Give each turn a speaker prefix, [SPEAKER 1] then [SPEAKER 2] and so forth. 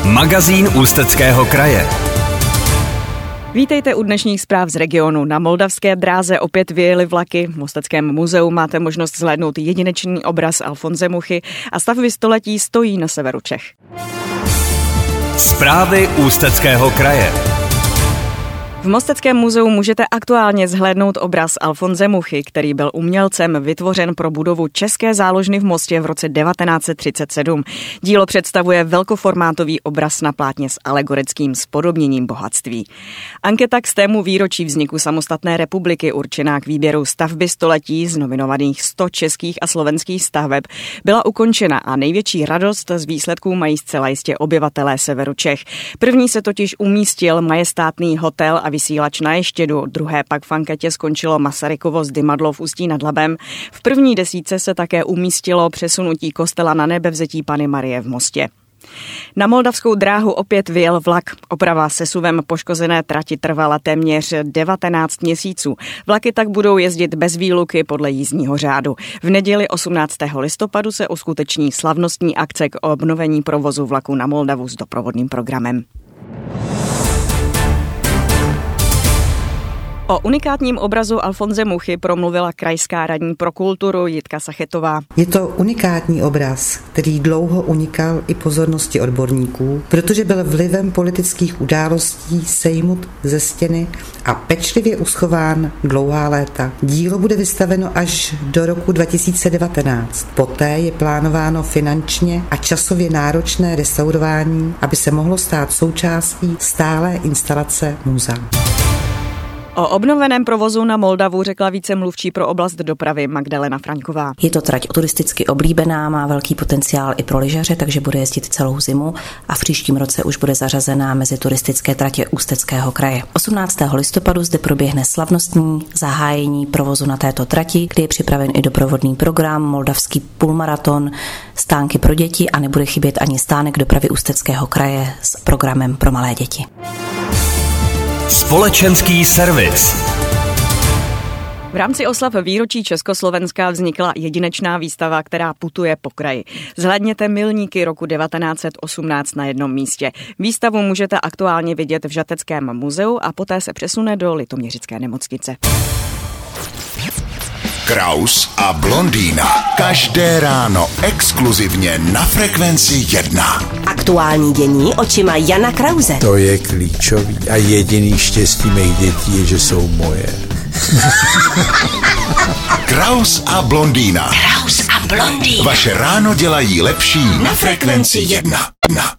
[SPEAKER 1] Magazín Ústeckého kraje.
[SPEAKER 2] Vítejte u dnešních zpráv z regionu. Na moldavské dráze opět vyjeli vlaky. V Mosteckém muzeu máte možnost zhlédnout jedinečný obraz Alfonse Muchy a stavby století stojí na severu Čech.
[SPEAKER 1] Zprávy Ústeckého kraje.
[SPEAKER 2] V Mosteckém muzeu můžete aktuálně zhlédnout obraz Alfonse Muchy, který byl umělcem vytvořen pro budovu České záložny v Mostě v roce 1937. Dílo představuje velkoformátový obraz na plátně s alegorickým zpodobněním bohatství. Anketa k 100. výročí vzniku samostatné republiky určená k výběru stavby století z nominovaných 100 českých a slovenských staveb byla ukončena a největší radost z výsledků mají zcela jistě obyvatelé severu Čech. První se totiž umístil majestátný hotel a vysílač na Ještědu, druhé pak v anketě skončilo Masarykovo zdymadlo v Ústí nad Labem. V první desítce se také umístilo přesunutí kostela na Nebevzetí Panny Marie v Mostě. Na moldavskou dráhu opět vyjel vlak. Oprava sesuvem poškozené trati trvala téměř 19 měsíců. Vlaky tak budou jezdit bez výluky podle jízdního řádu. V neděli 18. listopadu se uskuteční slavnostní akce k obnovení provozu vlaku na Moldavu s doprovodným programem. O unikátním obrazu Alfonse Muchy promluvila krajská radní pro kulturu Jitka Sachetová.
[SPEAKER 3] Je to unikátní obraz, který dlouho unikal i pozornosti odborníků, protože byl vlivem politických událostí sejmut ze stěny a pečlivě uschován dlouhá léta. Dílo bude vystaveno až do roku 2019. Poté je plánováno finančně a časově náročné restaurování, aby se mohlo stát součástí stálé instalace muzea.
[SPEAKER 2] O obnoveném provozu na Moldavu řekla vícemluvčí pro oblast dopravy Magdalena Fraňková.
[SPEAKER 4] Je to trať turisticky oblíbená, má velký potenciál i pro lyžaře, takže bude jezdit celou zimu a v příštím roce už bude zařazená mezi turistické tratě Ústeckého kraje. 18. listopadu zde proběhne slavnostní zahájení provozu na této trati, kde je připraven i doprovodný program, moldavský půlmaraton, stánky pro děti a nebude chybět ani stánek dopravy Ústeckého kraje s programem pro malé děti.
[SPEAKER 1] Společenský servis.
[SPEAKER 2] V rámci oslav výročí Československa vznikla jedinečná výstava, která putuje po kraji. Zhlédněte milníky roku 1918 na jednom místě. Výstavu můžete aktuálně vidět v Žateckém muzeu a poté se přesune do Litoměřické nemocnice.
[SPEAKER 5] Kraus a Blondýna. Každé ráno exkluzivně na Frekvenci 1.
[SPEAKER 6] Aktuální dění očima Jana Krause.
[SPEAKER 7] To je klíčový a jediný štěstí mých dětí je, že jsou moje.
[SPEAKER 5] Kraus a Blondýna.
[SPEAKER 6] Kraus a Blondýna.
[SPEAKER 5] Vaše ráno dělají lepší na Frekvenci 1.